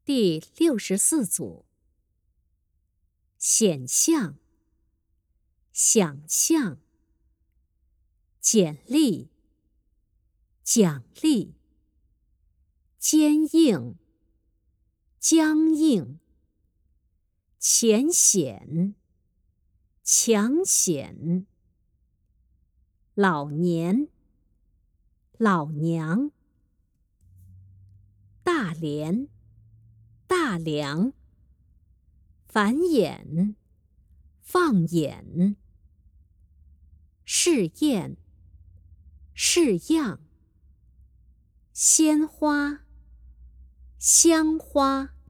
第64组。显象、想象、简历、奖励、坚硬、僵硬、浅显、强显、老年、老娘、大连、大梁、繁衍、放眼、试验、式样、鲜花、香花。